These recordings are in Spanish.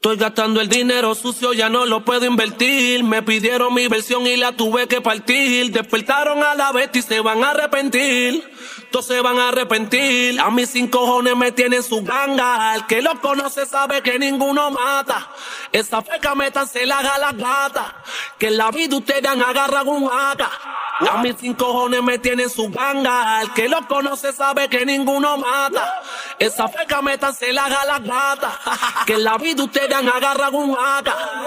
Estoy gastando el dinero sucio, ya no lo puedo invertir. Me pidieron mi versión y la tuve que partir. Despertaron a la bestia y se van a arrepentir. Todos se van a arrepentir. A mí sin cojones me tienen su ganga. El que lo conoce sabe que ninguno mata. Esa feca meta se la haga las gatas. Que en la vida ustedes han agarrado un AK. A mí sin cojones me tienen su ganga. El que lo conoce sabe que ninguno mata. Esa feca meta se la haga las gatas. Que en la vida ustedes han agarrado un AK.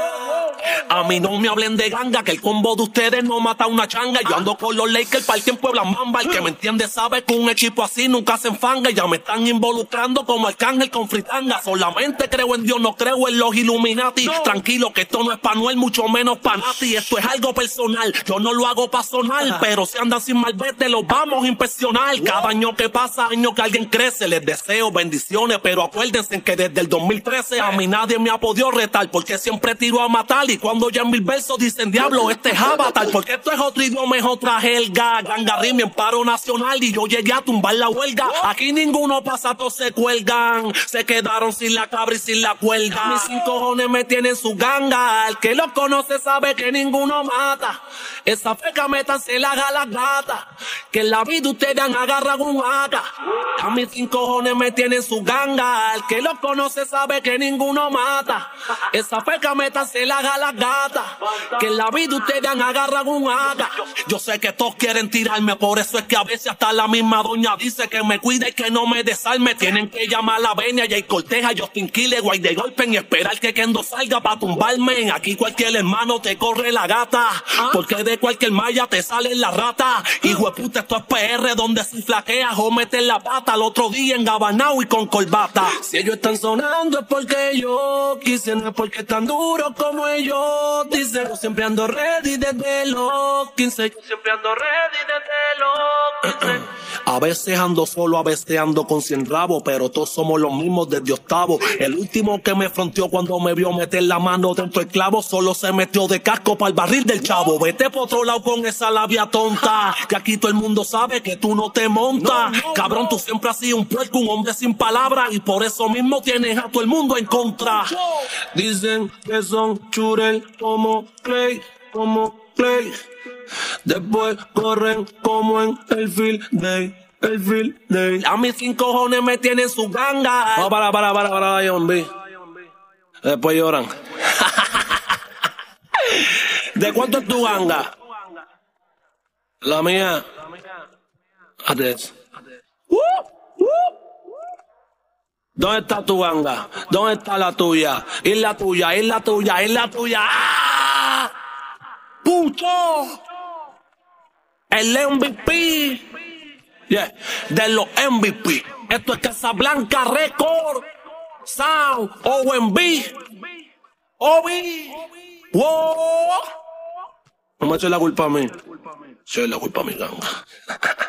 A mí no me hablen de ganga, que el combo de ustedes no mata una changa. Yo ando con los Lakers, party en Puebla Mamba. El que me entiende sabe que un equipo así nunca se enfanga. Ya me están involucrando como Arcángel con fritanga. Solamente creo en Dios, no creo en los Illuminati. Tranquilo que esto no es pa' Noel, mucho menos pa' Nati. Esto es algo personal, yo no lo hago pa' sonar. Pero si andan sin malvete, los vamos a inspeccionar. Cada año que pasa, año que alguien crece. Les deseo bendiciones, pero acuérdense que desde el 2013 a mí nadie me ha podido retar. Porque siempre tiro a matar y cuando ya en mil versos dicen diablo, este es Avatar. Porque esto es otro idioma, es otra jerga. Ganga rime en paro nacional y yo llegué a tumbar la huelga. Aquí ninguno pasa, todos se cuelgan. Se quedaron sin la cabra y sin la cuelga. Mis sin cojones me tienen su ganga. El que los conoce sabe que ninguno mata. Esa feca meta se la haga las gatas. Que en la vida ustedes han agarrado un AK. A mis sin cojones me tienen su ganga. El que los conoce sabe que ninguno mata. Esa feca meta se la haga las gatas. Que en la vida ustedes han agarrado un AK. Yo sé que todos quieren tirarme, por eso es que a veces hasta la misma doña dice que me cuide y que no me desarme. Tienen que llamar a la Venia, Jay Corteja, Justin Quiles, Guay de Golpen y esperar que Kendo salga pa' tumbarme. Aquí cualquier hermano te corre la gata, porque de cualquier malla te sale la rata. Hijo de puta, esto es PR donde si flaqueas o metes la pata al otro día en Gabanao y con corbata. Si ellos están sonando es porque yo quise, no es porque están duros como ellos dicen. Yo siempre ando ready desde los 15. Yo siempre ando ready desde los 15. A veces ando solo, a veces ando con 100 rabos, pero todos somos los mismos desde octavo. El último que me fronteó cuando me vio meter la mano dentro del clavo, solo se metió de casco para el barril del chavo. Vete por otro lado con esa labia tonta, que aquí todo el mundo sabe que tú no te montas. Cabrón, tú siempre has sido un puerco, un hombre sin palabras, y por eso mismo tienes a todo el mundo en contra. Dicen que son churel como Clay, después corren como en el field day. A mis sin cojones me tienen su ganga. No, para, John B. Después lloran. ¿De cuánto es tu ganga? La mía. Adres. ¿Dónde está tu ganga? ¿Dónde está la tuya? Es la tuya. ¡Ah! ¡Puto! El MVP. Yeah, de los MVP. Esto es Casablanca Record. Sound, OMB. Obi. Wow. No me eches la culpa a mí. Eche la culpa a mi ganga.